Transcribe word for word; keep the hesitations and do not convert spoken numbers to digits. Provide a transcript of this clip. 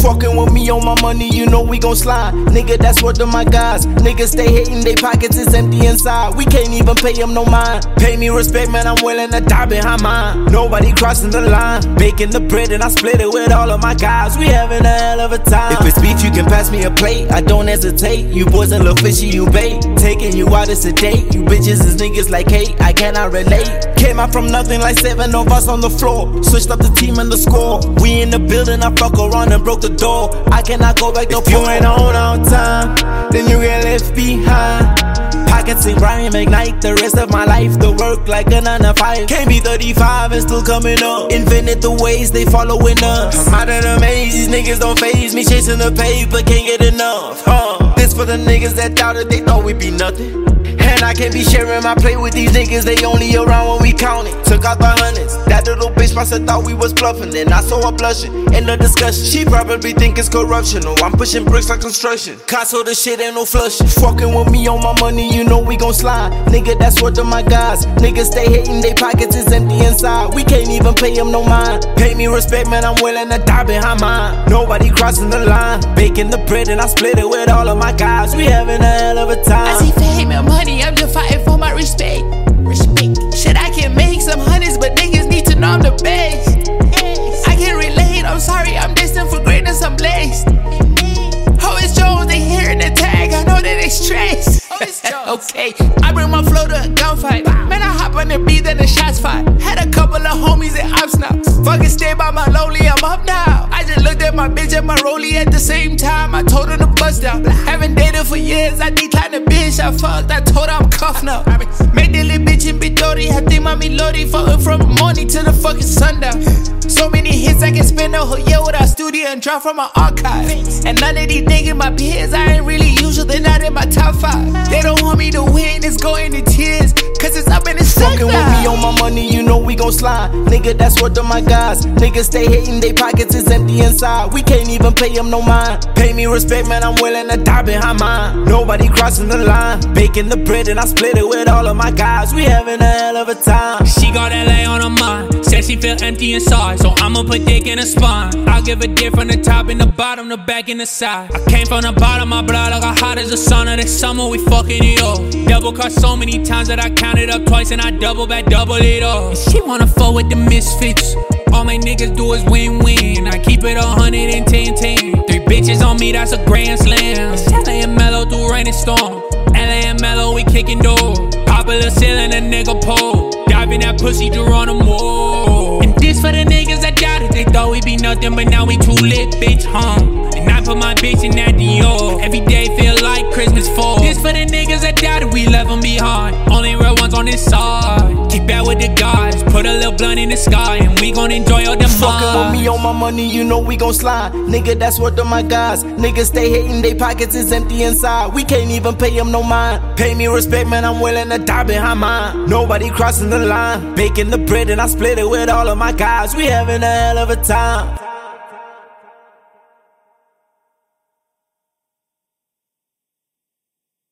Fucking with me on my money, you know we gon' slide. Nigga, that's what to my guys. Niggas stay hating, they pockets is empty inside. We can't even pay them no mind. Pay me respect, man, I'm willing to die behind mine. Nobody crossing the line. Baking the bread and I split it with all of my guys. We having a hell of a time. If it's beef, you can pass me a plate. I don't hesitate. You boys a little fishy, you bait. Taking you out as a date. You bitches is niggas like hate. I cannot relate. Came out from nothing like seven of us on the floor. Switched up the team and the score. We in the building, I fuck around and broke the door. I cannot go back no. If you ain't on on time, then you get left behind. Pockets and grime ignite the rest of my life. The work like a nine to five. Can't be thirty-five and still coming up. Invented the ways they following us. I'm out of the maze, these niggas don't faze me. Chasing the paper, can't get enough. Huh. This for the niggas that doubted they thought we'd be nothing. And I can't be sharing my plate with these niggas, they only around when we count it. Took out the hundreds, that little bitch must have thought we was bluffing. Then I saw her blushing, in the discussion. She probably think it's corruption, oh I'm pushing bricks like construction. Console the shit ain't no flushing. Fucking with me on my money, you know we gon' slide. Nigga, that's what to my guys. Niggas stay hating, they pockets is empty inside. We can't even pay them no mind. Pay me respect, man, I'm willing to die behind mine. Nobody crossing the line. Baking the bread and I split it with all of my guys. We having a hell of a time. I see fame and money, I'm just fighting for my respect. Respect. Shit, I can make some hundreds, but niggas need to know I'm the best. I can relate, I'm sorry, I'm destined for greatness, I'm blessed. Oh, it's Jones, they hearing the tag, I know that they stressed. Oh, it's Jones. Okay, I bring my flow to a gunfight. Man, I hop on the beat, then the shots fight. Had a couple of homies in ops now. Fucking stay by my lonely, I'm up now. I just looked at my bitch and my rollie at the same time. I told her to bust down. Haven't dated for years, I declined the bitch. I fucked, I told her I'm cuffed now. Made the little bitch in Bitori. I think my melody fucking from morning to the fucking sundown. So many hits I can spend a whole year without studio and drop from my archive. And none of these niggas my peers, I ain't really usual, they're not in my top five. They don't want me to win, it's going to tears, cause it's up in the sun. Fucking with me on my money, you know we gon' slide. Nigga, that's what to my guys. Niggas stay hating, they pockets is empty inside. We can't even pay them no mind. Pay me respect, man, I'm willing to die behind mine. Nobody crossing the line. Baking the bread and I split it with all of my guys. We having a hell of a time. She got L A on her mind, said she feel empty inside, so I'ma put dick in her spine. I'll give a dick from the top and the bottom, the back and the side. I came from the bottom, my blood like hot as the sun of this summer, we fucking it up. Double cut so many times that I counted up twice and I double back, double it up. And she wanna fuck with the misfits. All my niggas do is win-win. I keep it a hundred and ten ten. Three bitches on me, that's a grand slam. It's L A and Mellow through rain and storm. L A and Mellow, we kicking door. Pop a little ceiling, a nigga pole. Dive in that pussy, Geronimo. And this for the niggas that doubted. They thought we be nothing, but now we too lit, bitch, huh? And I put my bitch in that Dior. Every day feel like Christmas fall. This for the niggas that doubted, we left them behind. Only real ones on this side. Keep that with the guys. Put a little blunt in the sky, and we gon' enjoy all the Fucking with me on my money, you know we gon' slide. Nigga, that's what to my guys. Niggas stay hating, they pockets is empty inside. We can't even pay them no mind. Pay me respect, man, I'm willing to die behind mine. Nobody crossing the line. Baking the bread and I split it with all of my guys. We having a hell of a time.